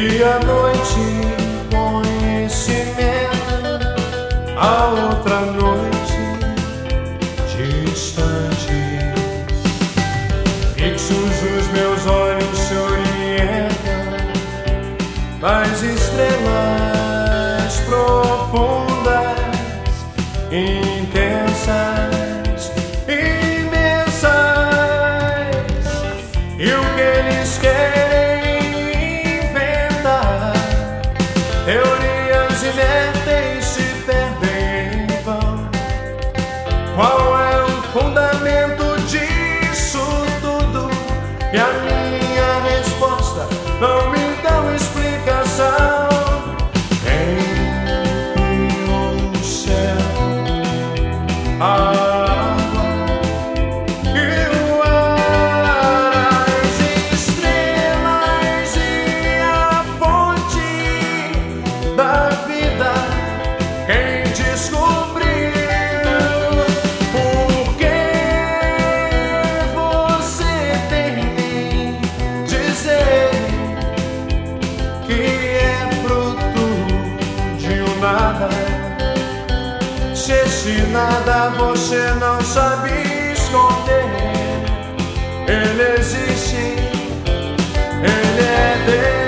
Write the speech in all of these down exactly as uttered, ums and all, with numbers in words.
E à noite conhecimento, a outra noite distante. Fixos os meus olhos se orientam nas estrelas profundas, intensas, imensas. E o que eles querem inventar, teorias inertes se perdem em vão. Qual é o fundamento disso tudo? E a minha resposta não me dá uma explicação. Quem criou o céu, a água e o ar, as estrelas e a fonte da vida? Quem descobriu? Por que você tem me dizer que é fruto de um nada? Se esse nada você não sabe esconder, ele existe, ele é Deus.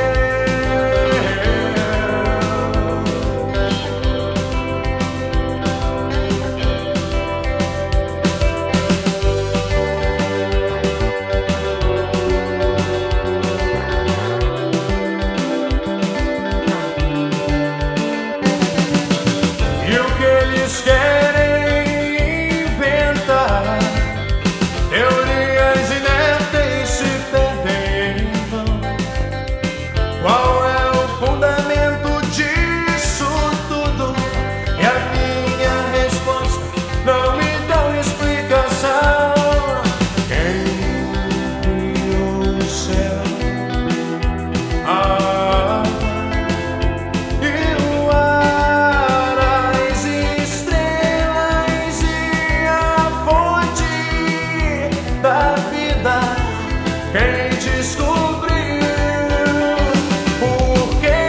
E o que eles querem inventar, teorias inertes se perdem em vão. Qual é o fundamento disso tudo? E a minha resposta não me dá uma explicação. Quem criou o céu, a água e o ar, as estrelas e a fonte da vida? Quem descobriu? Por que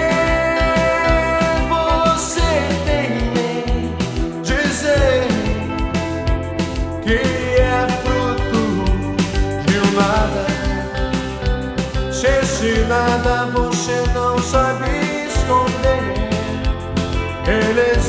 você tem me dizer que é fruto de um nada? Se esse nada você não sabe esconder, ele